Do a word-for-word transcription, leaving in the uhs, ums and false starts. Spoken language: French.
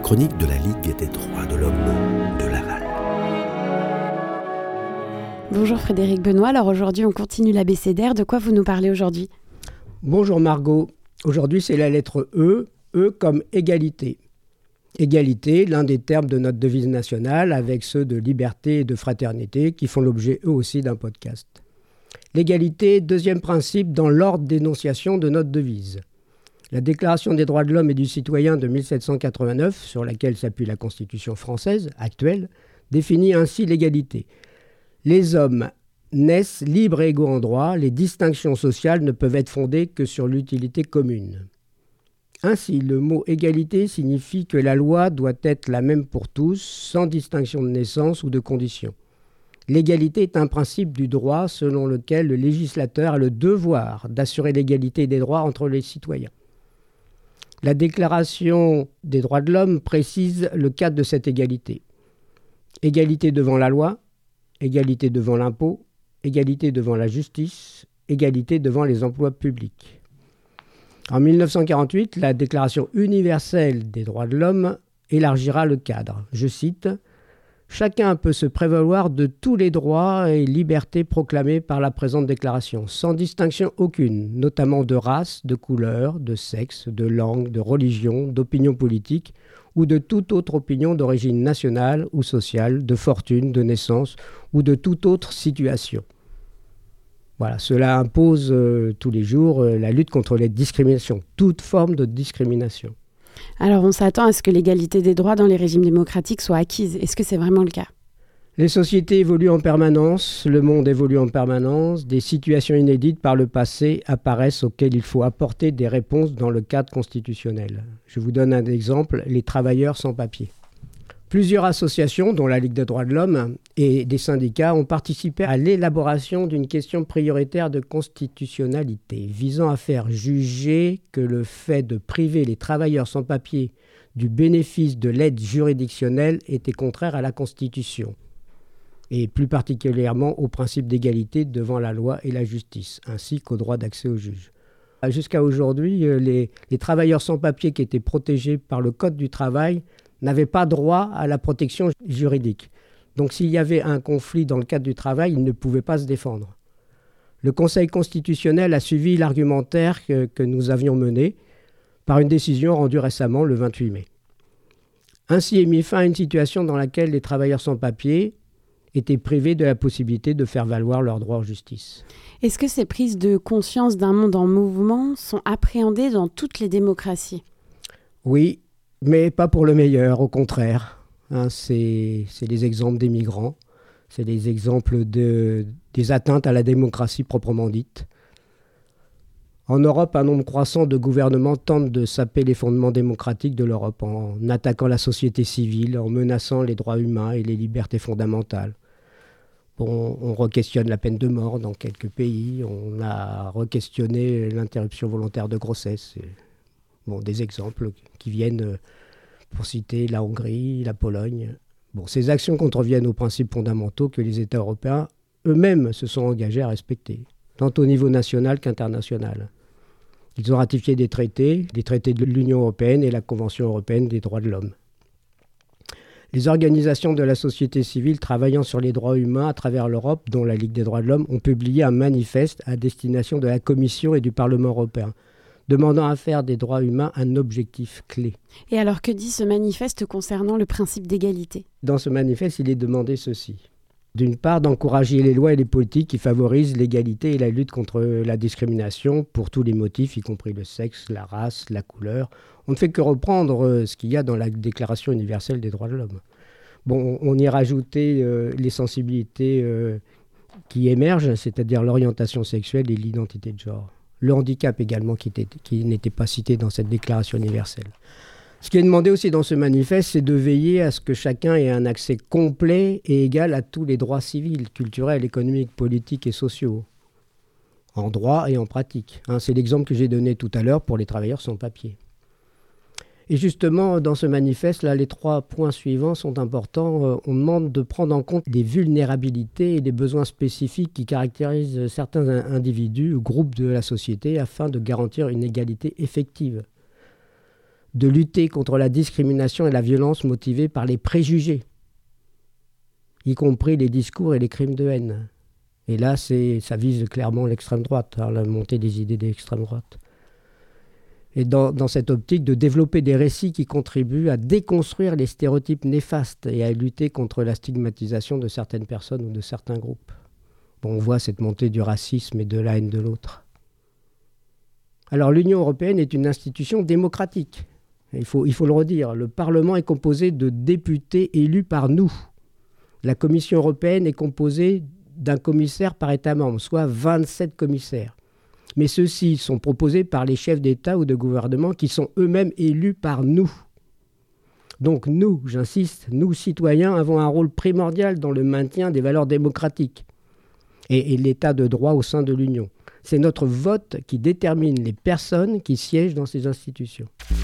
chronique de la Ligue des droits de l'homme de Laval. Bonjour Frédéric Benoît, alors aujourd'hui on continue l'abécédaire, de quoi vous nous parlez aujourd'hui ? Bonjour Margot, aujourd'hui c'est la lettre E, E comme égalité. Égalité, l'un des termes de notre devise nationale avec ceux de liberté et de fraternité qui font l'objet eux aussi d'un podcast. L'égalité, deuxième principe dans l'ordre d'énonciation de notre devise. La Déclaration des droits de l'homme et du citoyen de mille sept cent quatre-vingt-neuf, sur laquelle s'appuie la Constitution française actuelle, définit ainsi l'égalité. Les hommes naissent libres et égaux en droit, les distinctions sociales ne peuvent être fondées que sur l'utilité commune. Ainsi, le mot égalité signifie que la loi doit être la même pour tous, sans distinction de naissance ou de condition. L'égalité est un principe du droit selon lequel le législateur a le devoir d'assurer l'égalité des droits entre les citoyens. La Déclaration des droits de l'homme précise le cadre de cette égalité. Égalité devant la loi, égalité devant l'impôt, égalité devant la justice, égalité devant les emplois publics. En mille neuf cent quarante-huit, la Déclaration universelle des droits de l'homme élargira le cadre. Je cite « Chacun peut se prévaloir de tous les droits et libertés proclamés par la présente déclaration, sans distinction aucune, notamment de race, de couleur, de sexe, de langue, de religion, d'opinion politique ou de toute autre opinion d'origine nationale ou sociale, de fortune, de naissance ou de toute autre situation. » Voilà, cela impose euh, tous les jours euh, la lutte contre les discriminations, toute forme de discrimination. Alors on s'attend à ce que l'égalité des droits dans les régimes démocratiques soit acquise. Est-ce que c'est vraiment le cas ? Les sociétés évoluent en permanence, le monde évolue en permanence, des situations inédites par le passé apparaissent auxquelles il faut apporter des réponses dans le cadre constitutionnel. Je vous donne un exemple, les travailleurs sans papier. Plusieurs associations, dont la Ligue des droits de l'homme et des syndicats, ont participé à l'élaboration d'une question prioritaire de constitutionnalité visant à faire juger que le fait de priver les travailleurs sans papier du bénéfice de l'aide juridictionnelle était contraire à la Constitution et plus particulièrement au principe d'égalité devant la loi et la justice, ainsi qu'au droit d'accès au juge. Jusqu'à aujourd'hui, les, les travailleurs sans papier qui étaient protégés par le Code du travail n'avaient pas droit à la protection juridique. Donc s'il y avait un conflit dans le cadre du travail, ils ne pouvaient pas se défendre. Le Conseil constitutionnel a suivi l'argumentaire que, que nous avions mené par une décision rendue récemment le vingt-huit mai. Ainsi est mis fin à une situation dans laquelle les travailleurs sans papier étaient privés de la possibilité de faire valoir leurs droits en justice. Est-ce que ces prises de conscience d'un monde en mouvement sont appréhendées dans toutes les démocraties ? Oui, mais pas pour le meilleur, au contraire. Hein, c'est, c'est les exemples des migrants, c'est les exemples de, des atteintes à la démocratie proprement dite. En Europe, un nombre croissant de gouvernements tentent de saper les fondements démocratiques de l'Europe en attaquant la société civile, en menaçant les droits humains et les libertés fondamentales. Bon, on re-questionne la peine de mort dans quelques pays, on a re-questionné l'interruption volontaire de grossesse. Et bon, des exemples qui viennent, pour citer la Hongrie, la Pologne. Bon, ces actions contreviennent aux principes fondamentaux que les États européens eux-mêmes se sont engagés à respecter, tant au niveau national qu'international. Ils ont ratifié des traités, des traités de l'Union européenne et la Convention européenne des droits de l'homme. Les organisations de la société civile travaillant sur les droits humains à travers l'Europe, dont la Ligue des droits de l'homme, ont publié un manifeste à destination de la Commission et du Parlement européen, demandant à faire des droits humains un objectif clé. Et alors que dit ce manifeste concernant le principe d'égalité ? Dans ce manifeste, il est demandé ceci. D'une part, d'encourager les lois et les politiques qui favorisent l'égalité et la lutte contre la discrimination pour tous les motifs, y compris le sexe, la race, la couleur. On ne fait que reprendre ce qu'il y a dans la Déclaration universelle des droits de l'homme. Bon, on y rajoutait euh, les sensibilités euh, qui émergent, c'est-à-dire l'orientation sexuelle et l'identité de genre. Le handicap également qui, était, qui n'était pas cité dans cette déclaration universelle. Ce qui est demandé aussi dans ce manifeste, c'est de veiller à ce que chacun ait un accès complet et égal à tous les droits civils, culturels, économiques, politiques et sociaux, en droit et en pratique. Hein, c'est l'exemple que j'ai donné tout à l'heure pour les travailleurs sans papier. Et justement, dans ce manifeste, là, les trois points suivants sont importants. On demande de prendre en compte les vulnérabilités et les besoins spécifiques qui caractérisent certains individus ou groupes de la société afin de garantir une égalité effective. de lutter contre la discrimination et la violence motivée par les préjugés, y compris les discours et les crimes de haine. Et là, c'est, ça vise clairement l'extrême droite, hein, la montée des idées d'extrême droite. Et dans, dans cette optique de développer des récits qui contribuent à déconstruire les stéréotypes néfastes et à lutter contre la stigmatisation de certaines personnes ou de certains groupes. Bon, on voit cette montée du racisme et de la haine de l'autre. Alors l'Union européenne est une institution démocratique. Il faut, il faut le redire, le Parlement est composé de députés élus par nous. La Commission européenne est composée d'un commissaire par État membre, soit vingt-sept commissaires. Mais ceux-ci sont proposés par les chefs d'État ou de gouvernement qui sont eux-mêmes élus par nous. Donc nous, j'insiste, nous citoyens avons un rôle primordial dans le maintien des valeurs démocratiques et, et l'état de droit au sein de l'Union. C'est notre vote qui détermine les personnes qui siègent dans ces institutions.